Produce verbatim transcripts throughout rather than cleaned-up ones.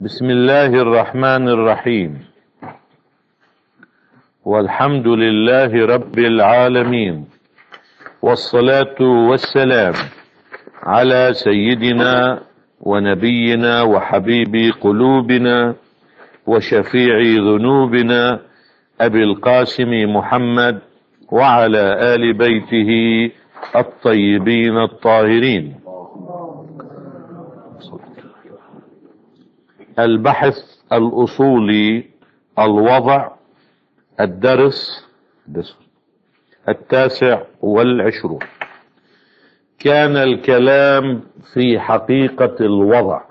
بسم الله الرحمن الرحيم، والحمد لله رب العالمين، والصلاة والسلام على سيدنا ونبينا وحبيب قلوبنا وشفيع ذنوبنا أبي القاسم محمد وعلى آل بيته الطيبين الطاهرين. البحث الأصولي، الوضع، الدرس التاسع والعشرون. كان الكلام في حقيقة الوضع.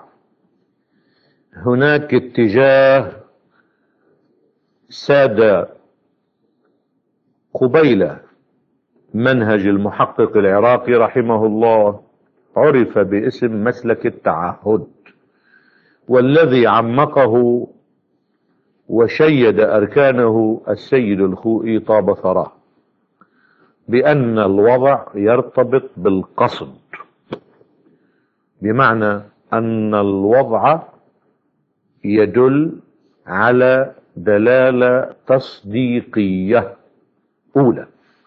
هناك اتجاه ساد قبيل منهج المحقق العراقي رحمه الله، عرف باسم مسلك التعهد، والذي عمقه وشيد أركانه السيد الخوئي طاب ثراه، بأن الوضع يرتبط بالقصد، بمعنى أن الوضع يدل على دلالة تصديقية أولى،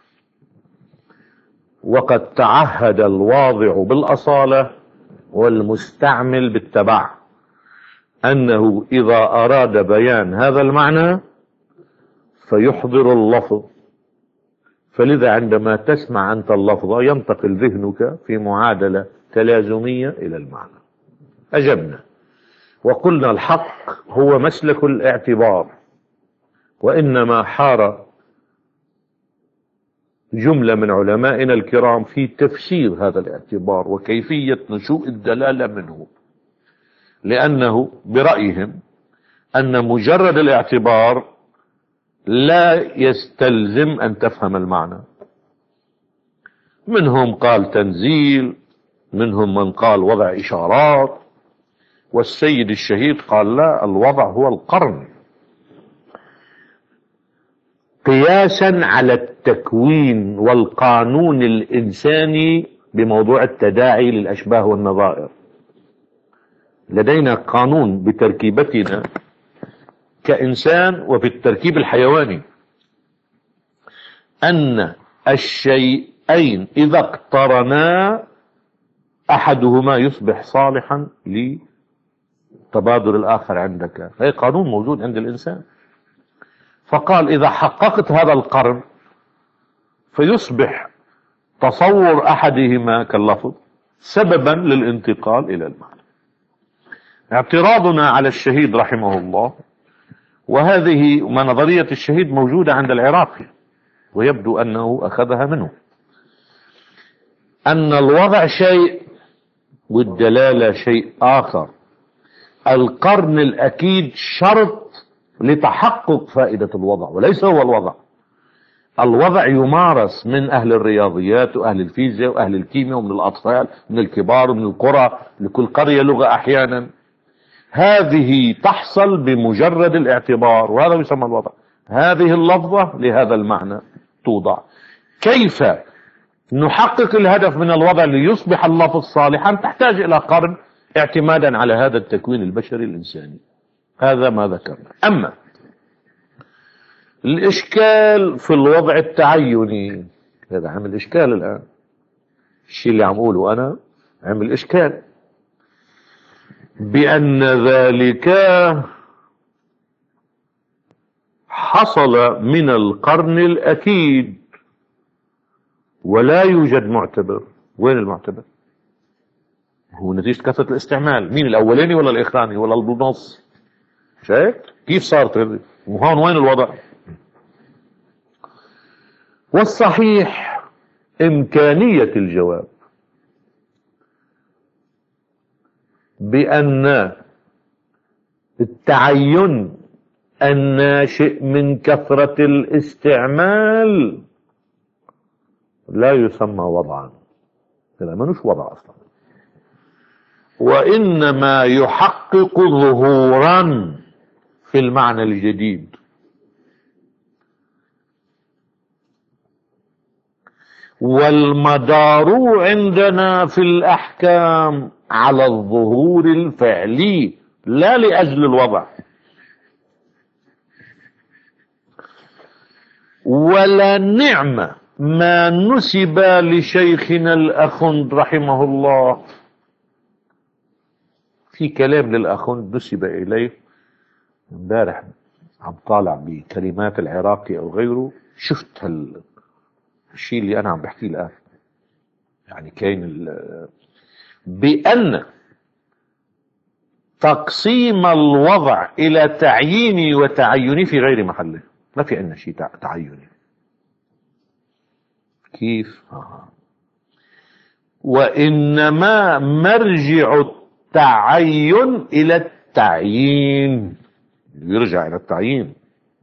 وقد تعهد الواضع بالأصالة والمستعمل بالتبع أنه إذا أراد بيان هذا المعنى فيحضر اللفظ. فلذا عندما تسمع أنت اللفظ ينتقل ذهنك في معادلة تلازمية إلى المعنى. أجبنا وقلنا الحق هو مسلك الاعتبار، وإنما حار جملة من علمائنا الكرام في تفسير هذا الاعتبار وكيفية نشوء الدلالة منه، لأنه برأيهم أن مجرد الاعتبار لا يستلزم أن تفهم المعنى. منهم قال تنزيل، منهم من قال وضع إشارات، والسيد الشهيد قال لا، الوضع هو القرن، قياسا على التكوين والقانون الإنساني بموضوع التداعي للأشباه والنظائر. لدينا قانون بتركيبتنا كإنسان وبالتركيب الحيواني، أن الشيئين إذا اقترنا أحدهما يصبح صالحا لتبادل الآخر عندك. هي قانون موجود عند الإنسان. فقال إذا حققت هذا القرن فيصبح تصور أحدهما كاللفظ سببا للانتقال إلى المعنى. اعتراضنا على الشهيد رحمه الله، وهذه نظرية الشهيد موجودة عند العراقي ويبدو أنه أخذها منه، أن الوضع شيء والدلالة شيء آخر. القرن الأكيد شرط لتحقق فائدة الوضع وليس هو الوضع. الوضع يمارس من أهل الرياضيات وأهل الفيزياء وأهل الكيمياء ومن الأطفال من الكبار ومن القرى، لكل قرية لغة أحيانا. هذه تحصل بمجرد الاعتبار، وهذا يسمى الوضع. هذه اللفظة لهذا المعنى توضع. كيف نحقق الهدف من الوضع ليصبح اللفظ صالحا؟ تحتاج إلى قرن اعتمادا على هذا التكوين البشري الإنساني. هذا ما ذكرنا. أما الإشكال في الوضع التعيني، هذا عمل إشكال الآن. الشيء اللي عم أقوله أنا عمل إشكال، بأن ذلك حصل من القرن الأكيد ولا يوجد معتبر. وين المعتبر؟ هو نتيجة كثرة الاستعمال. مين الأولاني ولا الإخراني ولا النص؟ شايف كيف صارت هذه؟ وهون وين الوضع؟ والصحيح إمكانية الجواب بأن التعين الناشئ من كثرة الاستعمال لا يسمى وضعا. هذا منوش وضع أصلا، وإنما يحقق ظهورا في المعنى الجديد. والمدار عندنا في الأحكام على الظهور الفعلي لا لأجل الوضع. ولا نعمة ما نسب لشيخنا الأخند رحمه الله. في كلام للأخند نسب إليه امبارح، عم طالع بكلمات العراقي أو غيره، شفت هالشيء اللي أنا عم بحكيه الآن. يعني كاين بأن تقسيم الوضع إلى تعييني وتعيني في غير محله. ما في عندنا شيء تعيني. كيف؟ آه. وإنما مرجع التعين إلى التعيين، يرجع إلى التعيين.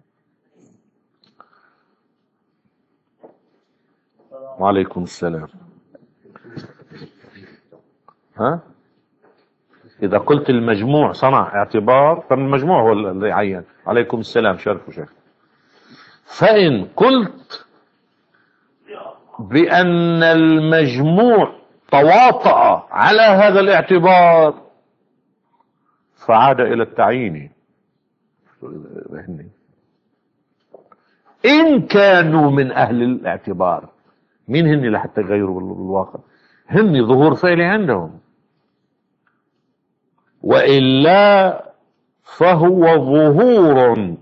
وعليكم السلام. ها؟ إذا قلت المجموع صنع اعتبار فالمجموع هو اللي يعين. عليكم السلام. شرفوا شيخ. فإن قلت بأن المجموع تواطأ على هذا الاعتبار فعاد إلى التعيين. إن كانوا من أهل الاعتبار، مين هن لحتى يغيروا بالواقع؟ هن ظهور فعلي عندهم، وإلا فهو ظهور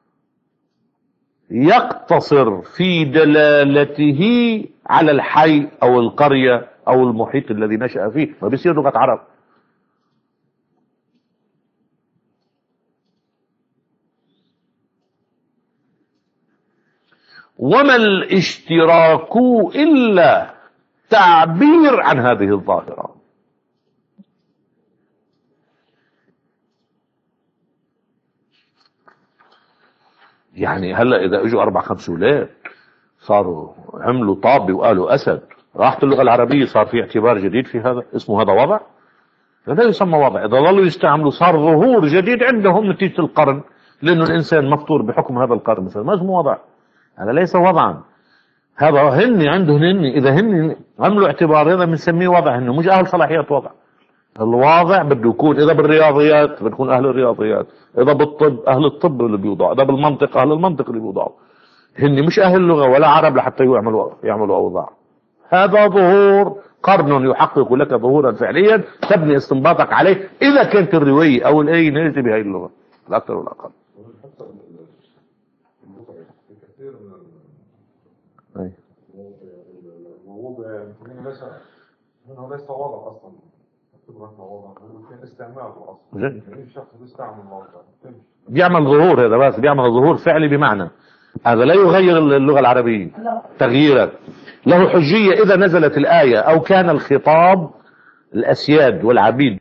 يقتصر في دلالته على الحي أو القرية أو المحيط الذي نشأ فيه، ما بيصير لغة عرب. وما الاشتراك إلا تعبير عن هذه الظاهرة. يعني هلا إذا اجوا أربع خمس أولاد صاروا عملوا طابة وقالوا أسد، راحت اللغة العربية صار في اعتبار جديد في هذا، اسمه هذا وضع؟ لا يسمى وضع. إذا ظلوا يستعملوا صار ظهور جديد عندهم نتيجة القرن، لأنه الإنسان مفطور بحكم هذا القرن مثلا، ما اسمه وضع. هذا ليس وضعا، هذا هن عندهم هن، إذا هن عملوا اعتبار هذا بنسميه وضع، هن مش أهل صلاحيات وضع. الواضع بده يكون إذا بالرياضيات بتكون أهل الرياضيات، إذا بالطب أهل الطب اللي بيوضعوا، إذا بالمنطق أهل المنطق اللي بيوضعوا. هن مش أهل اللغة ولا عرب لحتى يعملوا يعملوا أوضاع. هذا ظهور قرن يحقق لك ظهورا فعليا تبني استنباطك عليه إذا كانت الرواية أو الآية نازلة بهذه اللغة، لا أكثر ولا أقل. أي. الموضوع ليس هو ليس وضع أصلا، وضع كان استعماله أصلا. يعني الشخص بيستعمل الوضع بيعمل ظهور، هذا بس بيعمل ظهور فعلي، بمعنى هذا لا يغير اللغة العربية تغييرا، له حجية إذا نزلت الآية أو كان الخطاب الأسياد والعبيد